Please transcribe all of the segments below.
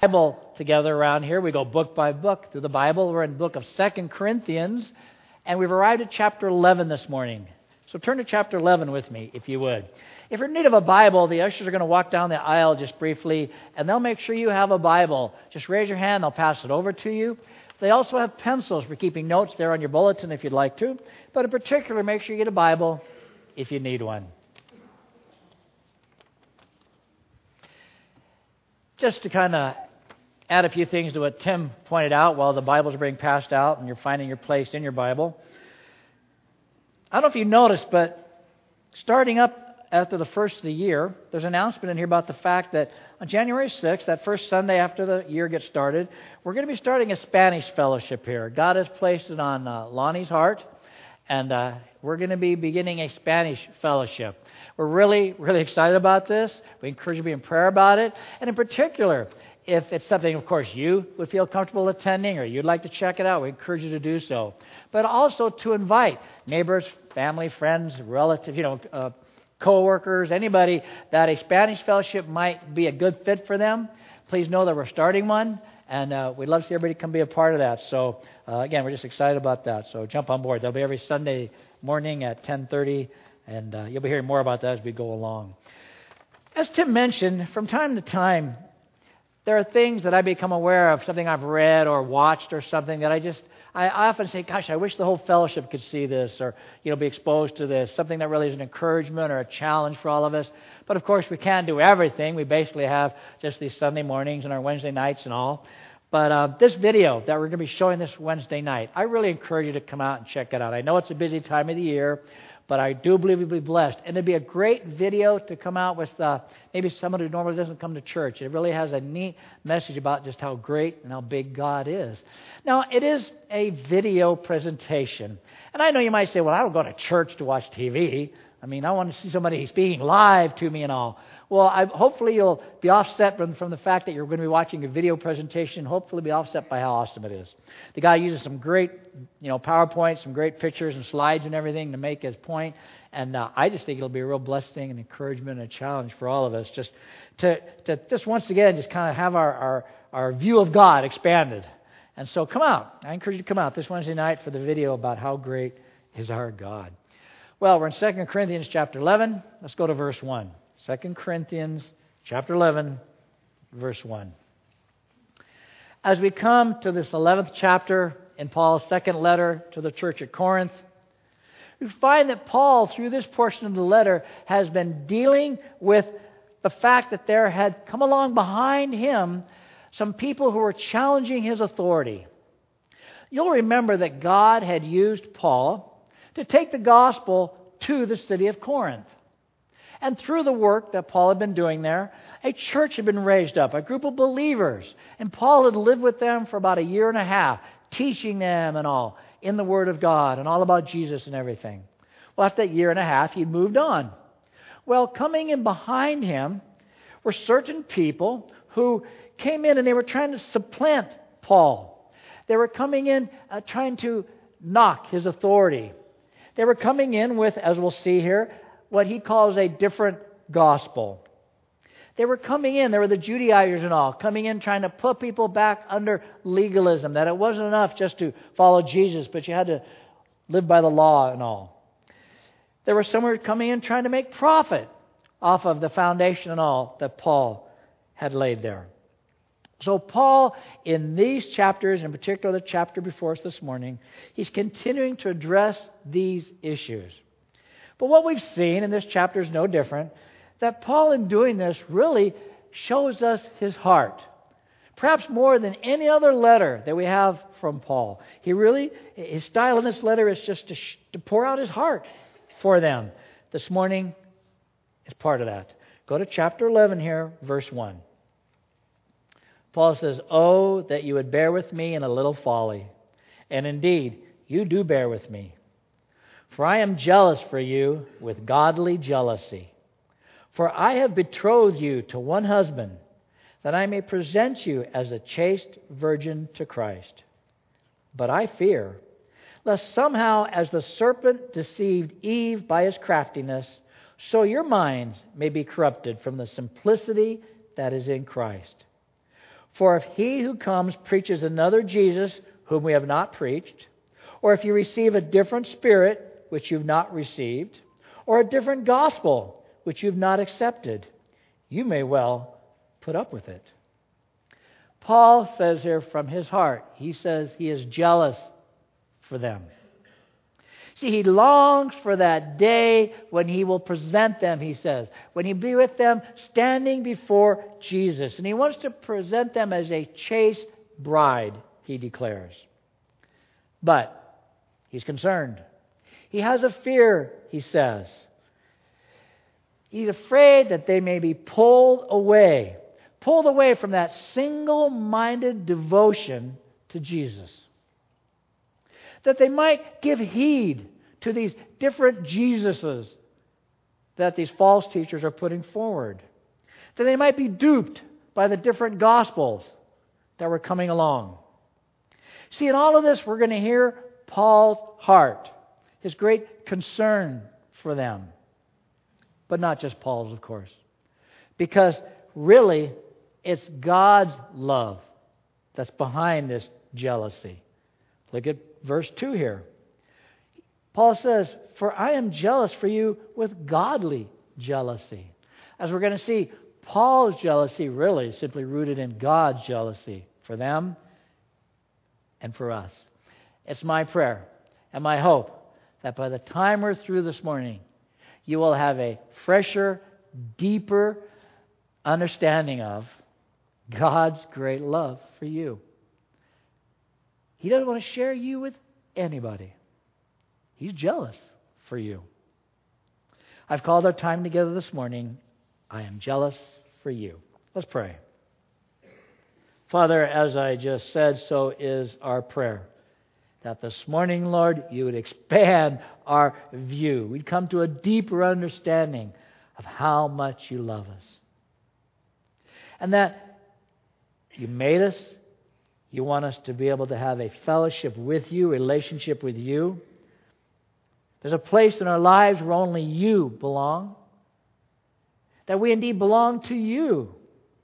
Bible together around here. We go book by book through the Bible. We're in the book of 2 Corinthians, and we've arrived at chapter 11 this morning. So turn to chapter 11 with me, if you would. If you're in need of a Bible, the ushers are going to walk down the aisle just briefly, and they'll make sure you have a Bible. Just raise your hand, they'll pass it over to you. They also have pencils for keeping notes there on your bulletin if you'd like to. But in particular, make sure you get a Bible if you need one. Just to kind of add a few things to what Tim pointed out while the Bibles are being passed out and you're finding your place in your Bible. I don't know if you noticed, but starting up after the first of the year, there's an announcement in here about the fact that on January 6th, that first Sunday after the year gets started, we're going to be starting a Spanish fellowship here. God has placed it on Lonnie's heart, and we're going to be beginning a Spanish fellowship. We're really, really excited about this. We encourage you to be in prayer about it. And in particular, if it's something, of course, you would feel comfortable attending or you'd like to check it out, we encourage you to do so. But also to invite neighbors, family, friends, relatives, co-workers, anybody that a Spanish fellowship might be a good fit for them. Please know that we're starting one, and we'd love to see everybody come be a part of that. So, again, we're just excited about that. So jump on board. That'll be every Sunday morning at 10:30, and you'll be hearing more about that as we go along. As Tim mentioned, from time to time, there are things that I become aware of, something I've read or watched or something that I often say, gosh, I wish the whole fellowship could see this or, be exposed to this, something that really is an encouragement or a challenge for all of us. But of course, we can't do everything. We basically have just these Sunday mornings and our Wednesday nights and all. But this video that we're going to be showing this Wednesday night, I really encourage you to come out and check it out. I know it's a busy time of the year, but I do believe you'll be blessed. And it'd be a great video to come out with maybe someone who normally doesn't come to church. It really has a neat message about just how great and how big God is. Now, it is a video presentation. And I know you might say, well, I don't go to church to watch TV. I mean, I want to see somebody speaking live to me and all. Well, hopefully you'll be offset from the fact that you're going to be watching a video presentation, hopefully be offset by how awesome it is. The guy uses some great, PowerPoint, some great pictures and slides and everything to make his point. And I just think it'll be a real blessing and encouragement and a challenge for all of us just to once again just kind of have our view of God expanded. And so come out. I encourage you to come out this Wednesday night for the video about how great is our God. Well, we're in 2 Corinthians chapter 11. Let's go to verse 1. 2 Corinthians chapter 11, verse 1. As we come to this 11th chapter in Paul's second letter to the church at Corinth, we find that Paul, through this portion of the letter, has been dealing with the fact that there had come along behind him some people who were challenging his authority. You'll remember that God had used Paul to take the gospel to the city of Corinth. And through the work that Paul had been doing there, a church had been raised up, a group of believers. And Paul had lived with them for about a year and a half, teaching them and all in the Word of God and all about Jesus and everything. Well, after that year and a half, he'd moved on. Well, coming in behind him were certain people who came in and they were trying to supplant Paul. They were coming in trying to knock his authority. They were coming in with, as we'll see here, what he calls a different gospel. They were coming in, they were the Judaizers and all, coming in trying to put people back under legalism, that it wasn't enough just to follow Jesus, but you had to live by the law and all. There were some who were coming in trying to make profit off of the foundation and all that Paul had laid there. So Paul, in these chapters, in particular the chapter before us this morning, he's continuing to address these issues. But what we've seen, and this chapter is no different, that Paul in doing this really shows us his heart. Perhaps more than any other letter that we have from Paul. His style in this letter is just to pour out his heart for them. This morning is part of that. Go to chapter 11 here, verse 1. Paul says, "Oh, that you would bear with me in a little folly. And indeed, you do bear with me. For I am jealous for you with godly jealousy. For I have betrothed you to one husband, that I may present you as a chaste virgin to Christ. But I fear, lest somehow as the serpent deceived Eve by his craftiness, so your minds may be corrupted from the simplicity that is in Christ. For if he who comes preaches another Jesus whom we have not preached, or if you receive a different spirit which you've not received, or a different gospel which you've not accepted, you may well put up with it. Paul says here from his heart, he says he is jealous for them. See, he longs for that day when he will present them, he says, when he'll be with them standing before Jesus. And he wants to present them as a chaste bride, he declares. But he's concerned. He has a fear, he says. He's afraid that they may be pulled away from that single-minded devotion to Jesus. That they might give heed to these different Jesuses that these false teachers are putting forward. That they might be duped by the different gospels that were coming along. See, in all of this, we're going to hear Paul's heart, his great concern for them. But not just Paul's, of course. Because really, it's God's love that's behind this jealousy. Look at verse 2 here. Paul says, "For I am jealous for you with godly jealousy." As we're going to see, Paul's jealousy really is simply rooted in God's jealousy for them and for us. It's my prayer and my hope that by the time we're through this morning, you will have a fresher, deeper understanding of God's great love for you. He doesn't want to share you with anybody. He's jealous for you. I've called our time together this morning, I am jealous for you. Let's pray. Father, as I just said, so is our prayer. That this morning, Lord, you would expand our view. We'd come to a deeper understanding of how much you love us. And that you made us. You want us to be able to have a fellowship with you, relationship with you. There's a place in our lives where only you belong. That we indeed belong to you.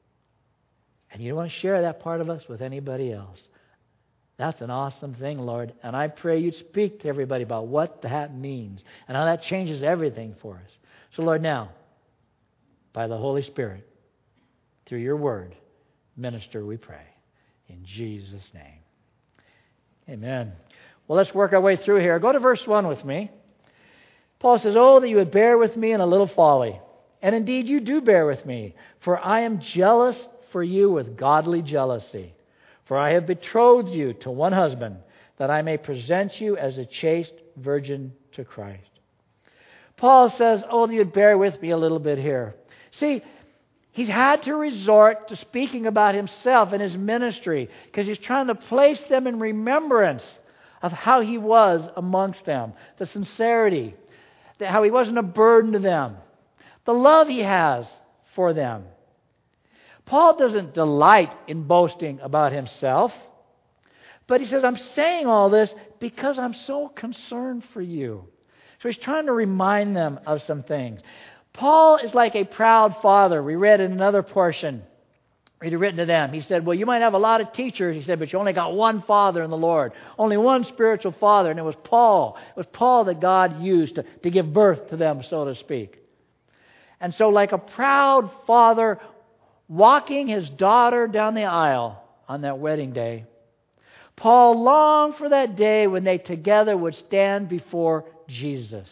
And you don't want to share that part of us with anybody else. That's an awesome thing, Lord. And I pray you'd speak to everybody about what that means and how that changes everything for us. So, Lord, now, by the Holy Spirit, through your word, minister, we pray. In Jesus' name. Amen. Well, let's work our way through here. Go to verse 1 with me. Paul says, "Oh, that you would bear with me in a little folly. And indeed you do bear with me, for I am jealous for you with godly jealousy. For I have betrothed you to one husband, that I may present you as a chaste virgin to Christ." Paul says, "Oh, that you'd bear with me a little bit here." See, he's had to resort to speaking about himself and his ministry because he's trying to place them in remembrance of how he was amongst them, the sincerity, how he wasn't a burden to them, the love he has for them. Paul doesn't delight in boasting about himself, but he says, I'm saying all this because I'm so concerned for you. So he's trying to remind them of some things. Paul is like a proud father. We read in another portion, he'd written to them. He said, well, you might have a lot of teachers, he said, but you only got one father in the Lord. Only one spiritual father, and it was Paul. It was Paul that God used to give birth to them, so to speak. And so like a proud father walking his daughter down the aisle on that wedding day, Paul longed for that day when they together would stand before Jesus.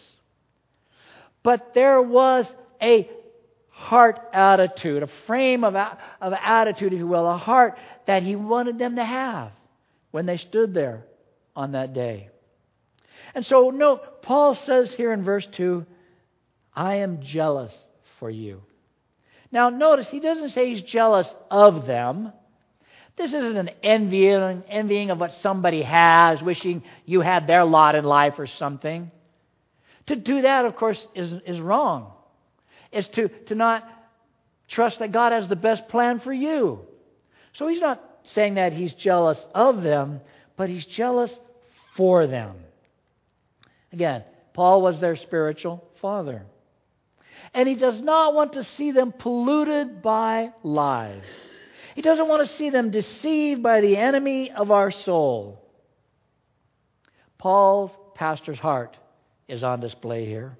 But there was a heart attitude, a frame of attitude, if you will, a heart that he wanted them to have when they stood there on that day. And so, note, Paul says here in verse 2, I am jealous for you. Now, notice, he doesn't say he's jealous of them. This isn't an envying of what somebody has, wishing you had their lot in life or something. To do that, of course, is wrong. It's to not trust that God has the best plan for you. So he's not saying that he's jealous of them, but he's jealous for them. Again, Paul was their spiritual father. And he does not want to see them polluted by lies. He doesn't want to see them deceived by the enemy of our soul. Paul's pastor's heart is on display here.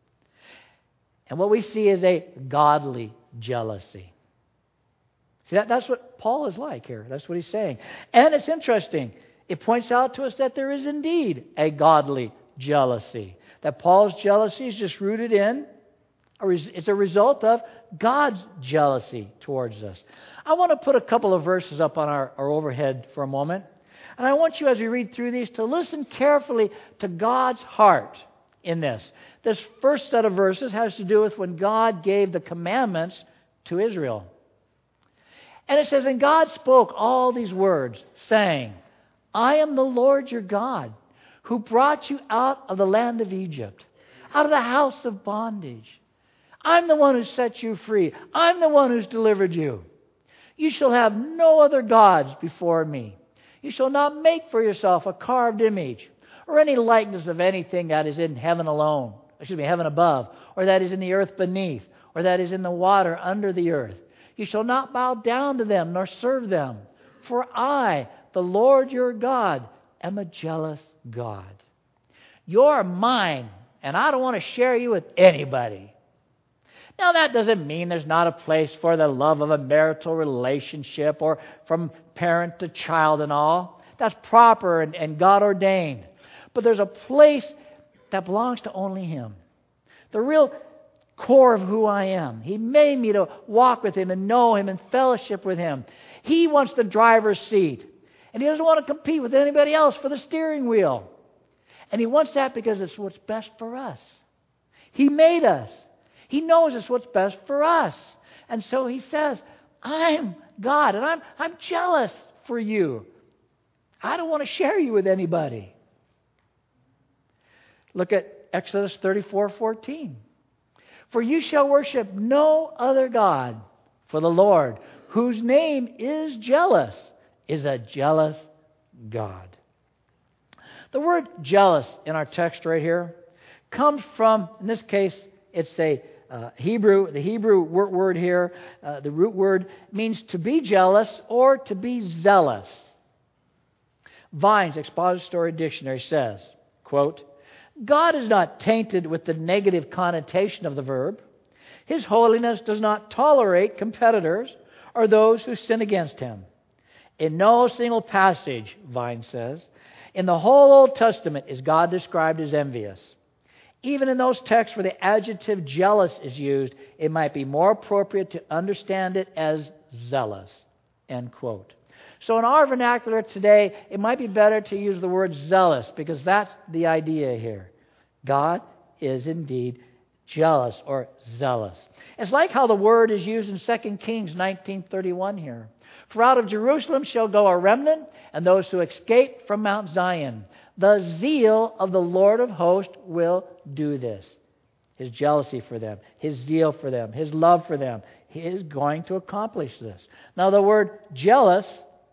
And what we see is a godly jealousy. See, that's what Paul is like here. That's what he's saying. And it's interesting. It points out to us that there is indeed a godly jealousy. That Paul's jealousy is just rooted in, or it's a result of God's jealousy towards us. I want to put a couple of verses up on our overhead for a moment. And I want you, as we read through these, to listen carefully to God's heart in this. This first set of verses has to do with when God gave the commandments to Israel. And it says, and God spoke all these words, saying, I am the Lord your God, who brought you out of the land of Egypt, out of the house of bondage. I'm the one who set you free. I'm the one who's delivered you. You shall have no other gods before me. You shall not make for yourself a carved image, or any likeness of anything that is in heaven alone, heaven above, or that is in the earth beneath, or that is in the water under the earth. You shall not bow down to them, nor serve them. For I, the Lord your God, am a jealous God. You're mine, and I don't want to share you with anybody. Now, that doesn't mean there's not a place for the love of a marital relationship or from parent to child and all. That's proper and God ordained. But there's a place that belongs to only Him. The real core of who I am. He made me to walk with Him and know Him and fellowship with Him. He wants the driver's seat. And He doesn't want to compete with anybody else for the steering wheel. And He wants that because it's what's best for us. He made us. He knows it's what's best for us. And so He says, I'm God and I'm jealous for you. I don't want to share you with anybody. Look at Exodus 34:14. For you shall worship no other God, for the Lord, whose name is jealous, is a jealous God. The word jealous in our text right here comes from, in this case, it's the Hebrew word here, the root word means to be jealous or to be zealous. Vine's Expository Dictionary says, quote, God is not tainted with the negative connotation of the verb. His holiness does not tolerate competitors or those who sin against Him. In no single passage, Vine says, in the whole Old Testament is God described as envious. Even in those texts where the adjective jealous is used, it might be more appropriate to understand it as zealous. End quote. So in our vernacular today, it might be better to use the word zealous because that's the idea here. God is indeed jealous or zealous. It's like how the word is used in 2 Kings 19:31 here. For out of Jerusalem shall go a remnant, and those who escape from Mount Zion. The zeal of the Lord of hosts will do this. His jealousy for them, His zeal for them, His love for them. He is going to accomplish this. Now the word jealous,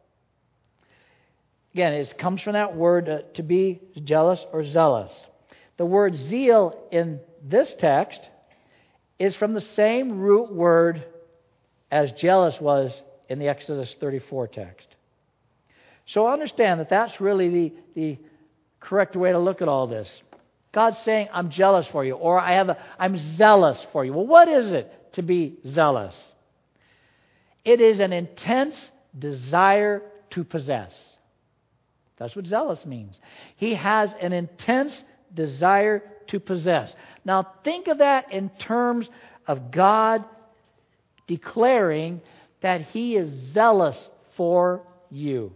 again, it comes from that word to be jealous or zealous. The word zeal in this text is from the same root word as jealous was in the Exodus 34 text. So understand that that's really the correct way to look at all this. God's saying, I'm jealous for you, or I'm zealous for you. Well, what is it to be zealous? It is an intense desire to possess. That's what zealous means. He has an intense desire to possess. Now, think of that in terms of God declaring that He is zealous for you.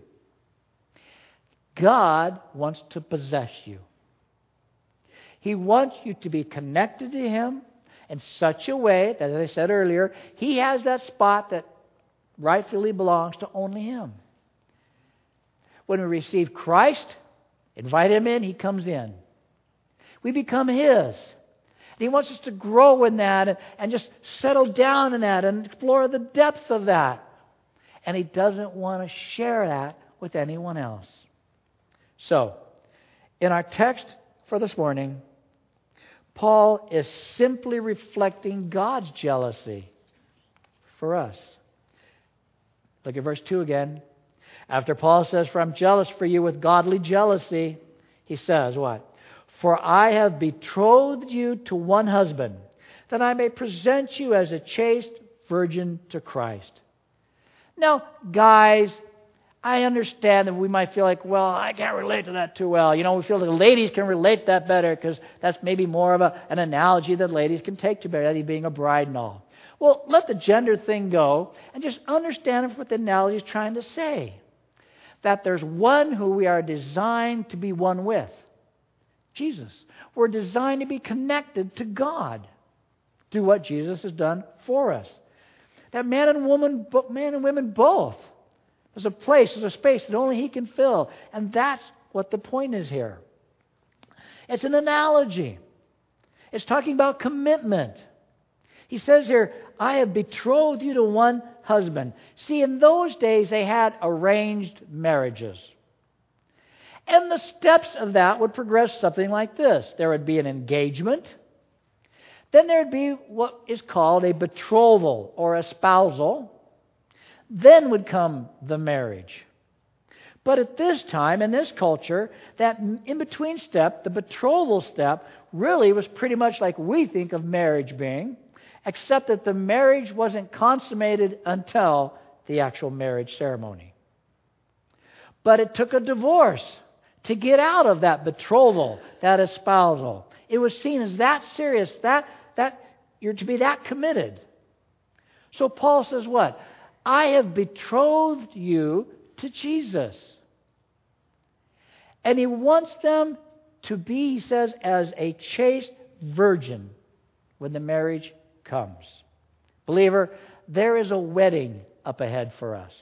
God wants to possess you. He wants you to be connected to Him in such a way that, as I said earlier, He has that spot that rightfully belongs to only Him. When we receive Christ, invite Him in, He comes in. We become His. And He wants us to grow in that and just settle down in that and explore the depths of that. And He doesn't want to share that with anyone else. So, in our text for this morning, Paul is simply reflecting God's jealousy for us. Look at verse 2 again. After Paul says, "For I'm jealous for you with godly jealousy," he says what? "For I have betrothed you to one husband, that I may present you as a chaste virgin to Christ." Now, guys, I understand that we might feel like, well, I can't relate to that too well. We feel the ladies can relate to that better because that's maybe more of an analogy that ladies can take to better, that being a bride and all. Well, let the gender thing go and just understand what the analogy is trying to say. That there's one who we are designed to be one with. Jesus. We're designed to be connected to God through what Jesus has done for us. That man and women both. There's a place, there's a space that only He can fill. And that's what the point is here. It's an analogy. It's talking about commitment. He says here, "I have betrothed you to one husband." See, in those days they had arranged marriages. And the steps of that would progress something like this. There would be an engagement. Then there would be what is called a betrothal or a spousal. Then would come the marriage. But at this time, in this culture, that in-between step, the betrothal step, really was pretty much like we think of marriage being, except that the marriage wasn't consummated until the actual marriage ceremony. But it took a divorce to get out of that betrothal, that espousal. It was seen as that serious, that you're to be that committed. So Paul says what? "I have betrothed you to Jesus." And he wants them to be, he says, as a chaste virgin when the marriage comes. Believer, there is a wedding up ahead for us.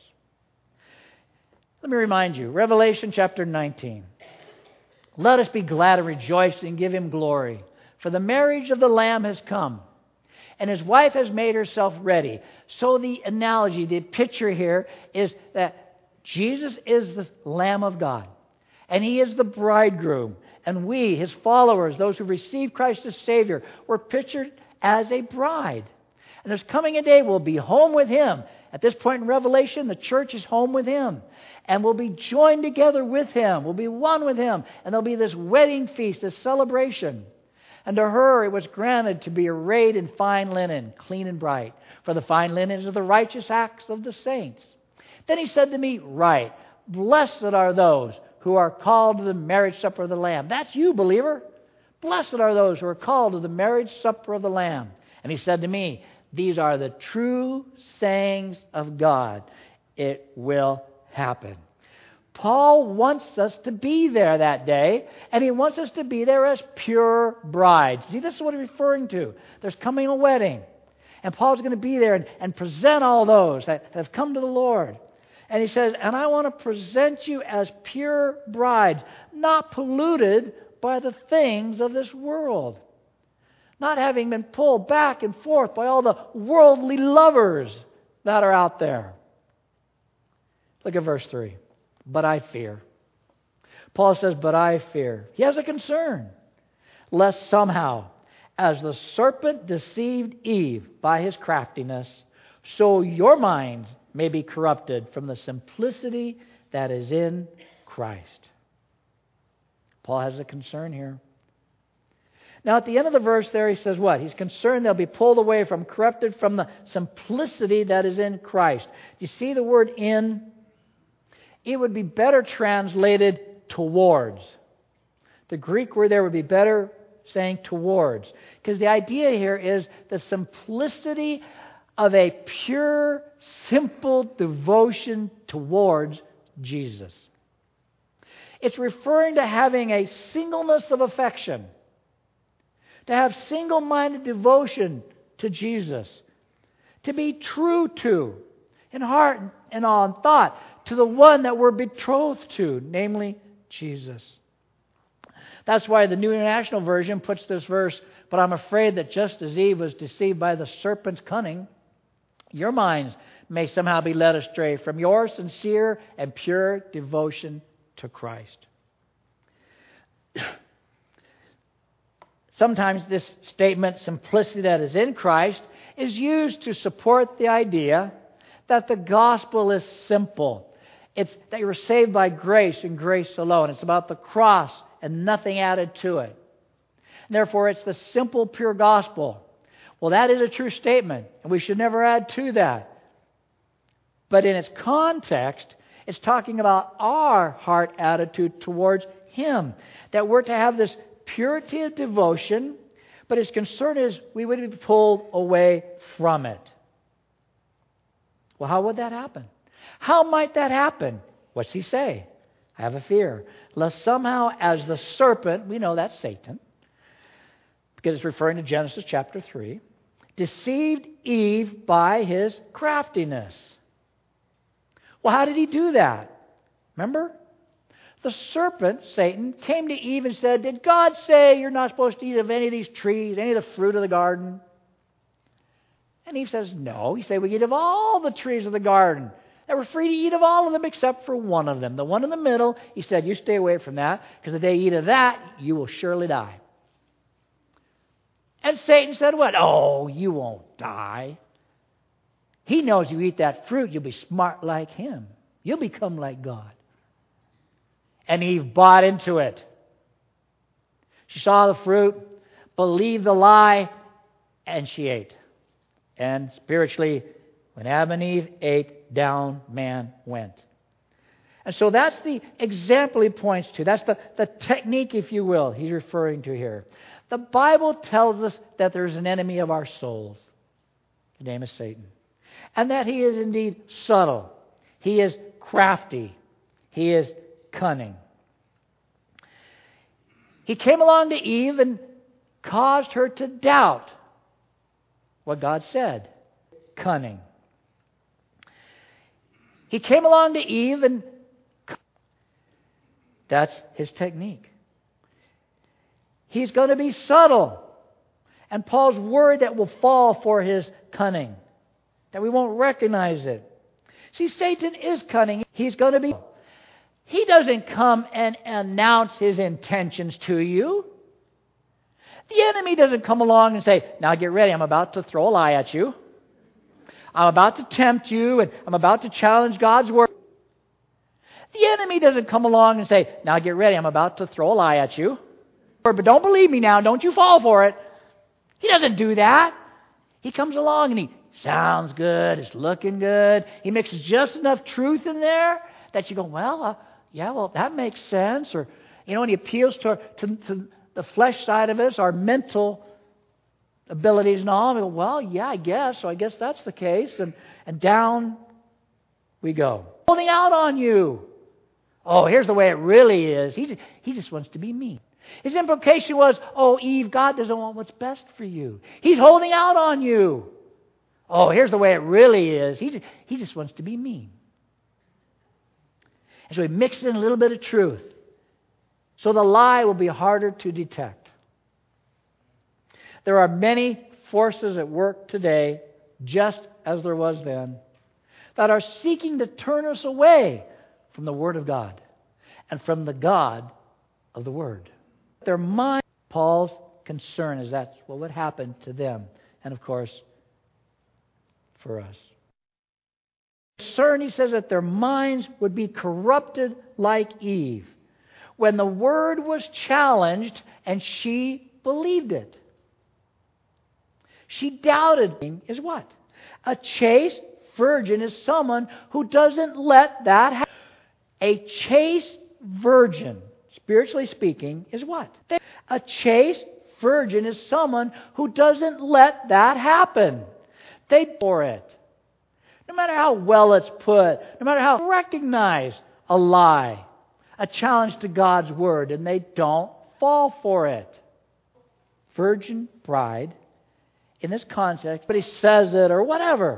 Let me remind you, Revelation chapter 19. "Let us be glad and rejoice and give Him glory, for the marriage of the Lamb has come, and His wife has made herself ready." So the analogy, the picture here is that Jesus is the Lamb of God, and He is the bridegroom, and we, His followers, those who receive Christ as Savior, were pictured as a bride. And there's coming a day we'll be home with Him. At this point in Revelation, the church is home with Him. And we'll be joined together with Him. We'll be one with Him. And there'll be this wedding feast, this celebration. And to her it was granted to be arrayed in fine linen, clean and bright. For the fine linen is of the righteous acts of the saints. Then he said to me, "Write, blessed are those who are called to the marriage supper of the Lamb." That's you, believer. Blessed are those who are called to the marriage supper of the Lamb. And he said to me, "These are the true sayings of God. It will happen." Paul wants us to be there that day, and he wants us to be there as pure brides. See, this is what he's referring to. There's coming a wedding, and Paul's going to be there and present all those that have come to the Lord. And he says, "And I want to present you as pure brides, not polluted by the things of this world, not having been pulled back and forth by all the worldly lovers that are out there." Look at verse 3. "But I fear." Paul says, "But I fear." He has a concern. "Lest somehow, as the serpent deceived Eve by his craftiness, so your minds may be corrupted from the simplicity that is in Christ." Paul has a concern here. Now at the end of the verse there he says what? He's concerned they'll be pulled away from, corrupted from the simplicity that is in Christ. You see the word "in"? It would be better translated "towards." The Greek word there would be better saying "towards." Because the idea here is the simplicity of a pure, simple devotion towards Jesus. It's referring to having a singleness of affection, to have single-minded devotion to Jesus, to be true to, in heart and on thought, to the one that we're betrothed to, namely Jesus. That's why the New International Version puts this verse, "But I'm afraid that just as Eve was deceived by the serpent's cunning, your minds may somehow be led astray from your sincere and pure devotion to Christ." Sometimes this statement, "simplicity that is in Christ," is used to support the idea that the gospel is simple. It's that you were saved by grace and grace alone. It's about the cross and nothing added to it. And therefore, it's the simple, pure gospel. Well, that is a true statement, and we should never add to that. But in its context, it's talking about our heart attitude towards Him. That we're to have this purity of devotion, but His concern is we would be pulled away from it. Well, how would that happen? How might that happen? What's He say? I have a fear, lest somehow as the serpent, we know that's Satan, because it's referring to Genesis chapter 3, deceived Eve by his craftiness. Well, how did he do that? Remember? The serpent, Satan, came to Eve and said, did God say you're not supposed to eat of any of these trees, any of the fruit of the garden? And Eve says, no. He said, we eat of all the trees of the garden. That we're free to eat of all of them except for one of them. The one in the middle, he said, you stay away from that, because if they eat of that, you will surely die. And Satan said what? Oh, you won't die. He knows you eat that fruit, you'll be smart like him. You'll become like God. And Eve bought into it. She saw the fruit, believed the lie, and she ate. And spiritually, when Adam and Eve ate, down man went. And so that's the example he points to. That's the technique, if you will, he's referring to here. The Bible tells us that there's an enemy of our souls. His name is Satan. And that he is indeed subtle. He is crafty. He is cunning. He came along to Eve and caused her to doubt what God said. Cunning. He came along to Eve and that's his technique. He's going to be subtle. And Paul's worried that we'll fall for his cunning. That we won't recognize it. See, Satan is cunning. He's going to be... He doesn't come and announce his intentions to you. The enemy doesn't come along and say, now get ready, I'm about to throw a lie at you. I'm about to tempt you, and I'm about to challenge God's word. The enemy doesn't come along and say, now get ready, I'm about to throw a lie at you. But don't believe me now, don't you fall for it. He doesn't do that. He comes along and he sounds good, it's looking good. He mixes just enough truth in there that you go, well, that makes sense. Or, and he appeals to the flesh side of us, our mental abilities and all. And we go, well, yeah, I guess. So I guess that's the case. And down we go. Holding out on you. Oh, here's the way it really is. He just wants to be mean. His implication was, oh, Eve, God doesn't want what's best for you. He's holding out on you. Oh, here's the way it really is. He just wants to be mean. And so he mixed in a little bit of truth. So the lie will be harder to detect. There are many forces at work today, just as there was then, that are seeking to turn us away from the Word of God and from the God of the Word. Their mind, Paul's concern is that's what would happen to them and, of course, for us. Concern, he says, that their minds would be corrupted like Eve when the Word was challenged and she believed it. She doubted is what? A chaste virgin is someone who doesn't let that happen. A chaste virgin, spiritually speaking, is what? A chaste virgin is someone who doesn't let that happen. They for it. No matter how well it's put, no matter how recognize a lie, a challenge to God's Word, and they don't fall for it. Virgin bride, in this context, but he says it or whatever.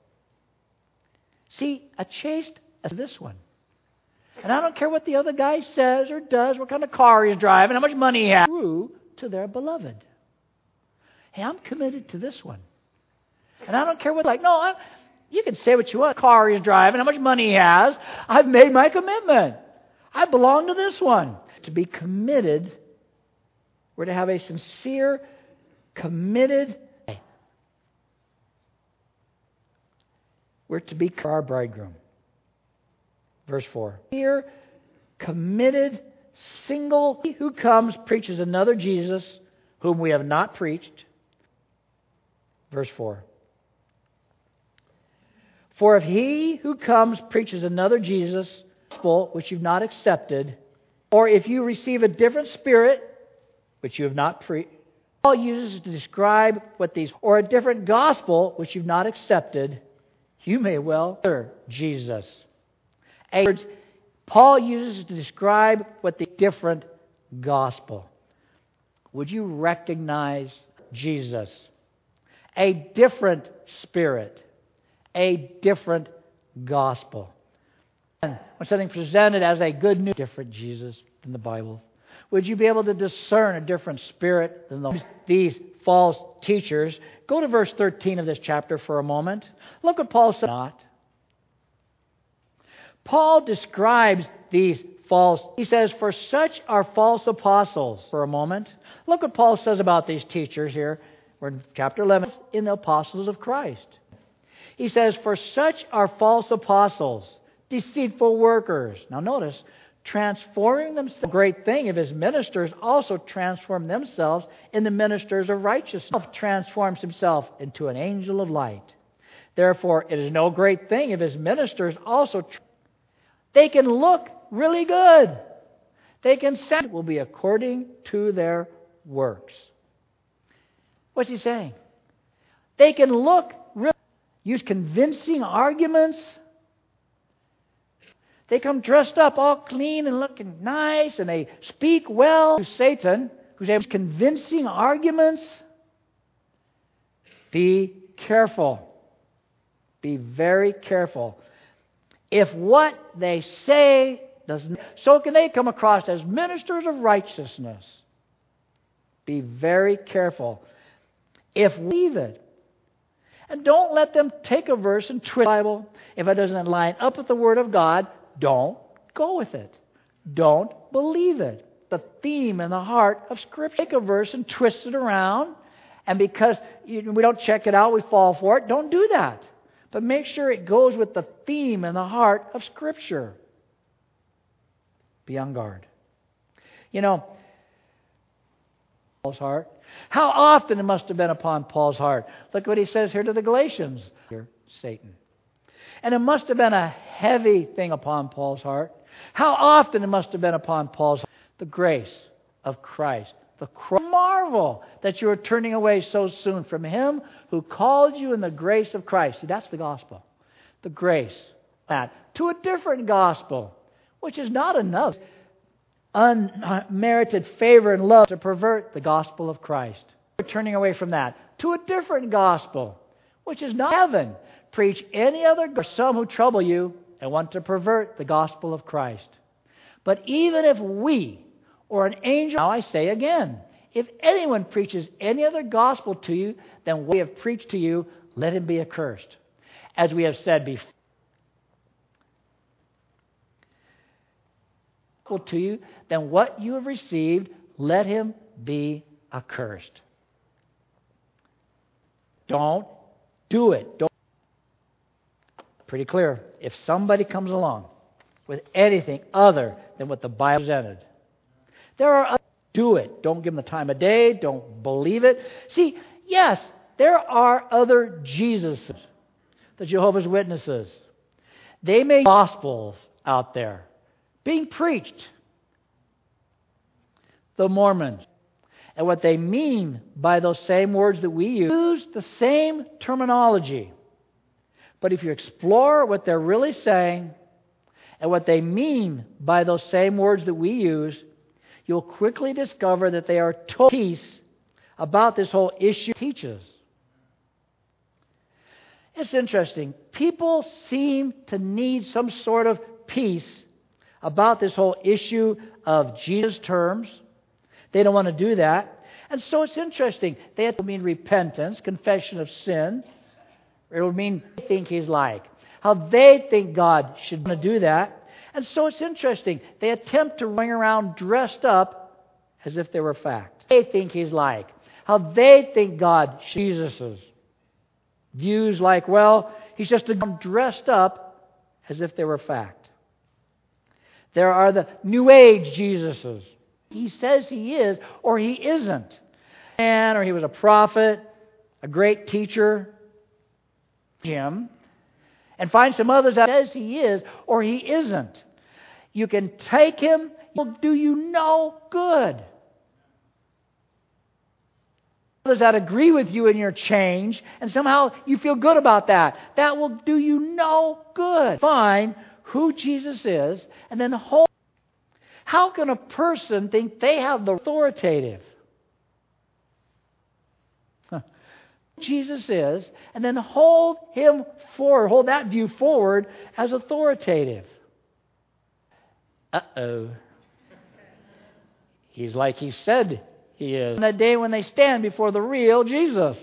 See, a chaste is this one. And I don't care what the other guy says or does, what kind of car he's driving, how much money he has. True to their beloved. Hey, I'm committed to this one. And I don't care what, you can say what you want, car he's driving, how much money he has. I've made my commitment. I belong to this one. To be committed, we're to have a sincere, committed. We're to be our bridegroom. Verse 4. Here, committed, single, he who comes preaches another Jesus, whom we have not preached. Verse 4. For if he who comes preaches another Jesus, which you've not accepted, or if you receive a different spirit, which you have not preached, Paul uses to describe what these, or a different gospel, which you've not accepted, you may well hear Jesus. Paul uses to describe what the different gospel. Would you recognize Jesus? A different spirit. A different gospel. And when something presented as a good news, different Jesus in the Bible, would you be able to discern a different spirit than these false teachers? Go to verse 13 of this chapter for a moment. Look what Paul said. Not. Paul describes these false. He says, for such are false apostles. For a moment. Look what Paul says about these teachers here. We're in chapter 11. In the apostles of Christ. He says, for such are false apostles, deceitful workers. Now notice, transforming themselves. A great thing if his ministers also transform themselves into ministers of righteousness. Transforms himself into an angel of light. Therefore, it is no great thing if his ministers also. They can look really good. They can say it will be according to their works. What's he saying? They can look really, use convincing arguments. They come dressed up all clean and looking nice, and they speak well to Satan, who's able to convincing arguments. Be careful. Be very careful. If what they say doesn't, so can they come across as ministers of righteousness. Be very careful. If we leave it, and don't let them take a verse and twist the Bible. If it doesn't line up with the Word of God, don't go with it. Don't believe it. The theme and the heart of Scripture. Take a verse and twist it around, and because we don't check it out, we fall for it. Don't do that. But make sure it goes with the theme and the heart of Scripture. Be on guard. You know, Paul's heart. How often it must have been upon Paul's heart. Look what he says here to the Galatians. Here, Satan. And it must have been a heavy thing upon Paul's heart. How often it must have been upon Paul's heart. The grace of Christ. The marvel that you are turning away so soon from Him who called you in the grace of Christ. See, that's the gospel. The grace. That. To a different gospel, which is not enough. Unmerited favor and love to pervert the gospel of Christ. We're turning away from that. To a different gospel, which is not heaven. Preach any other, or some who trouble you and want to pervert the gospel of Christ. But even if we, or an angel, now I say again, if anyone preaches any other gospel to you than what we have preached to you, let him be accursed. As we have said before, to you than what you have received, let him be accursed. Don't do it. Don't. Pretty clear. If somebody comes along with anything other than what the Bible presented, there are others. Do it. Don't give them the time of day. Don't believe it. See, yes, there are other Jesuses, the Jehovah's Witnesses. They may gospels out there being preached. The Mormons. And what they mean by those same words that we use the same terminology. But if you explore what they're really saying and what they mean by those same words that we use, you'll quickly discover that they are total peace about this whole issue teaches. It's interesting. People seem to need some sort of peace about this whole issue of Jesus' terms. They don't want to do that. And so it's interesting. They have to mean repentance, confession of sin. It would mean they think He's like. How they think God should do that. And so it's interesting. They attempt to run around dressed up as if they were fact. They think He's like. How they think God, Jesus' views like, well, He's just dressed up as if they were fact. There are the New Age Jesuses. He says he is, or he isn't. Or he was a prophet, a great teacher, Jim. And find some others that says he is, or he isn't. You can take him, he'll do you no good. Others that agree with you in your change, and somehow you feel good about that. That will do you no good. Find who Jesus is, and then hold. How can a person think they have the authoritative? Jesus is, and then hold him forward, hold that view forward as authoritative. Uh-oh. He's like he said he is. On that day when they stand before the real Jesus.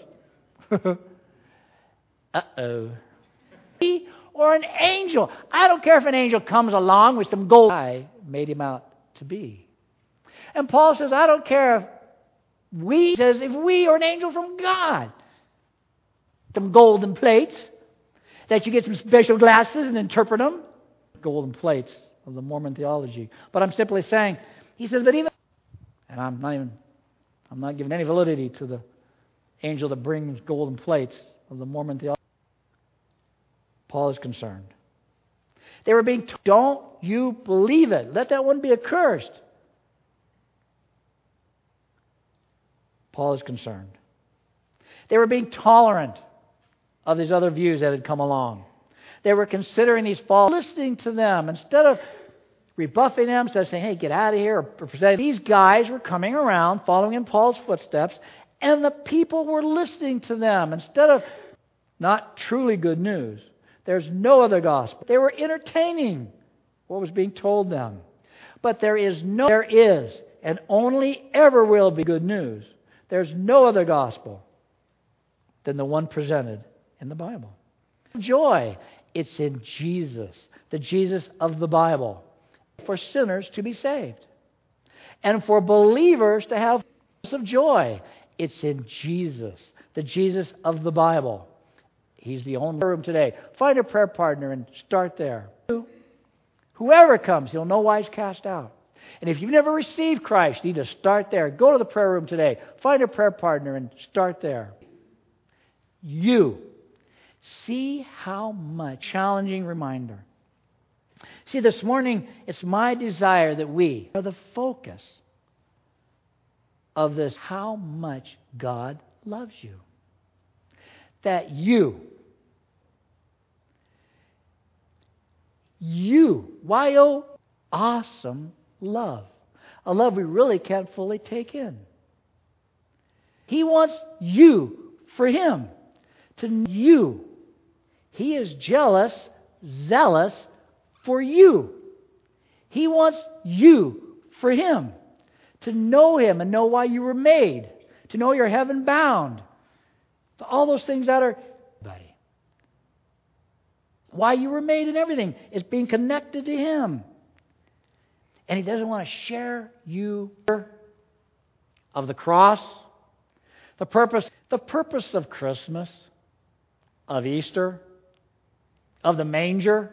Uh-oh. Or an angel. I don't care if an angel comes along with some gold. I made him out to be. And Paul says, I don't care if we or an angel from God. Some golden plates, that you get some special glasses and interpret them. Golden plates of the Mormon theology. But I'm simply saying, he says, but even, and I'm not giving any validity to the angel that brings golden plates of the Mormon theology. Paul is concerned. They were being told, don't you believe it. Let that one be accursed. Paul is concerned. They were being tolerant of these other views that had come along. They were considering these false, listening to them. Instead of rebuffing them, instead of saying, hey, get out of here, or presenting, these guys were coming around, following in Paul's footsteps, and the people were listening to them. Instead of not truly good news, there's no other gospel. They were entertaining what was being told them. But there is, and only ever will be good news. There's no other gospel than the one presented in the Bible. Joy, it's in Jesus, the Jesus of the Bible, for sinners to be saved. And for believers to have of joy, it's in Jesus, the Jesus of the Bible. He's the only room today. Find a prayer partner and start there. Whoever comes, he'll know why he's cast out. And if you've never received Christ, you need to start there. Go to the prayer room today. Find a prayer partner and start there. You see how much challenging reminder. See, this morning, it's my desire that we are the focus of this, how much God loves you. That you, Y-O, awesome love. A love we really can't fully take in. He wants you for Him. To you. He is jealous, zealous for you. He wants you for Him. To know Him and know why you were made. To know you're heaven bound. All those things that are, buddy. Why you were made and everything is being connected to Him. And He doesn't want to share you of the cross. The purpose of Christmas, of Easter, of the manger,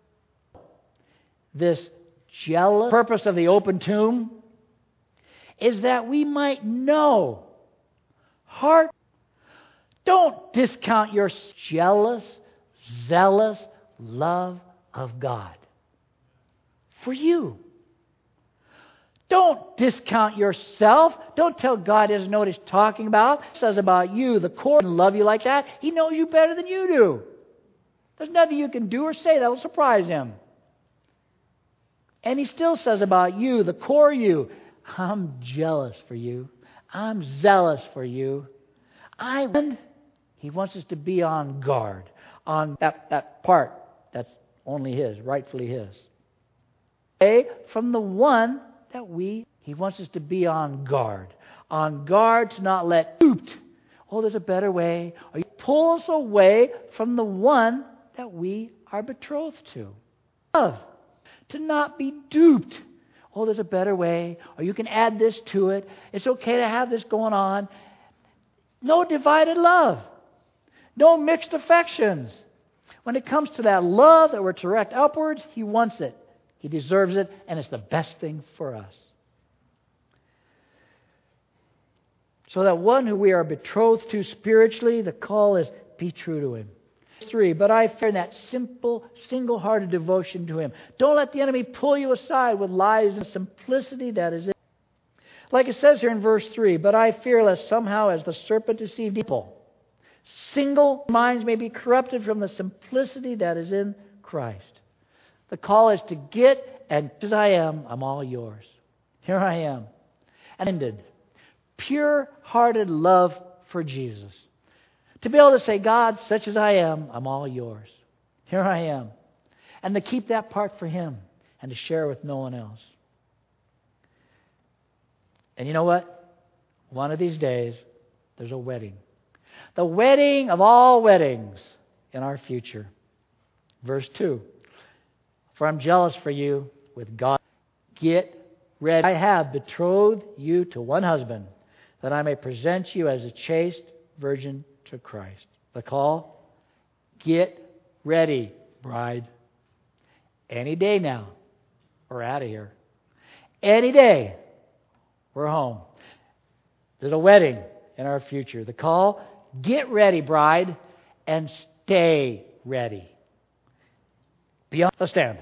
this jealous purpose of the open tomb is that we might know heart. Don't discount your jealous, zealous love of God for you. Don't discount yourself. Don't tell God He doesn't know what He's talking about. He says about you, the core, and love you like that. He knows you better than you do. There's nothing you can do or say that will surprise Him. And He still says about you, the core you, I'm jealous for you. I'm zealous for you. He wants us to be on guard on that part that's only His, rightfully His. From the one that He wants us to be on guard to not let duped. Oh, there's a better way. Or you pull us away from the one that we are betrothed to. Love, to not be duped. Oh, there's a better way. Or you can add this to it. It's okay to have this going on. No divided love. No mixed affections. When it comes to that love that we're to direct upwards, He wants it. He deserves it, and it's the best thing for us. So that one who we are betrothed to spiritually, the call is be true to Him. 3, but I fear that simple, single-hearted devotion to Him. Don't let the enemy pull you aside with lies and simplicity that is in. Like it says here in verse 3, but I fear lest somehow as the serpent deceived people, single minds may be corrupted from the simplicity that is in Christ. The call is to get, and as I am, I'm all yours. Here I am. And ended. Pure-hearted love for Jesus. To be able to say, God, such as I am, I'm all yours. Here I am. And to keep that part for Him and to share with no one else. And you know what? One of these days, there's a wedding. The wedding of all weddings in our future. Verse 2. For I'm jealous for you with God. Get ready. I have betrothed you to one husband, that I may present you as a chaste virgin to Christ. The call, get ready, bride. Any day now, we're out of here. Any day, we're home. There's a wedding in our future. The call, get ready, bride, and stay ready. Beyond, let's stand.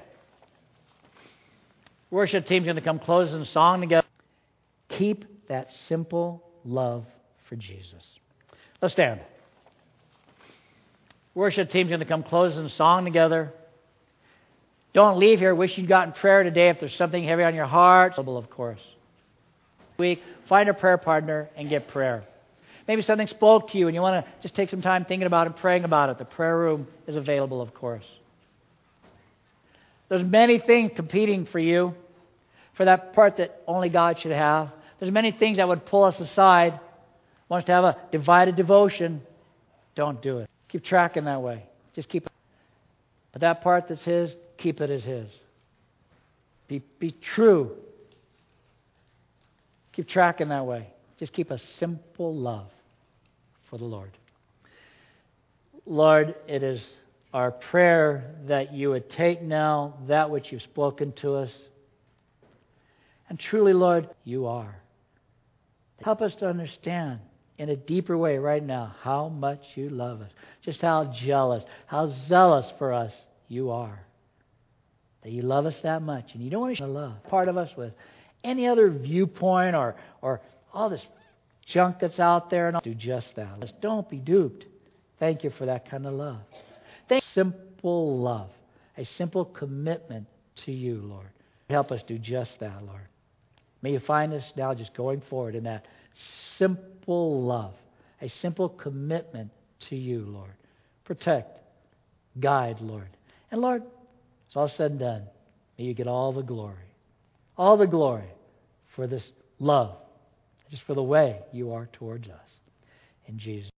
Worship team's going to come close in song together. Keep that simple love for Jesus. Let's stand. Worship team's going to come close in song together. Don't leave here wishing you'd gotten prayer today. If there's something heavy on your heart, of course. Week, find a prayer partner and get prayer. Maybe something spoke to you and you want to just take some time thinking about it, praying about it. The prayer room is available, of course. There's many things competing for you, for that part that only God should have. There's many things that would pull us aside. Want us to have a divided devotion. Don't do it. Keep tracking that way. Just keep it. But that part that's His, keep it as His. Be true. Keep tracking that way. Just keep a simple love for the Lord. Lord, it is our prayer that you would take now that which you've spoken to us. And truly, Lord, you are. Help us to understand in a deeper way right now how much you love us. Just how jealous, how zealous for us you are. That you love us that much. And you don't want to love part of us with any other viewpoint or all this junk that's out there. And do just that. Let's don't be duped. Thank you for that kind of love. Simple love. A simple commitment to you, Lord. Help us do just that, Lord. May you find us now just going forward in that simple love. A simple commitment to you, Lord. Protect. Guide, Lord. And Lord, it's all said and done. May you get all the glory. All the glory for this love. Just for the way you are towards us. In Jesus' name.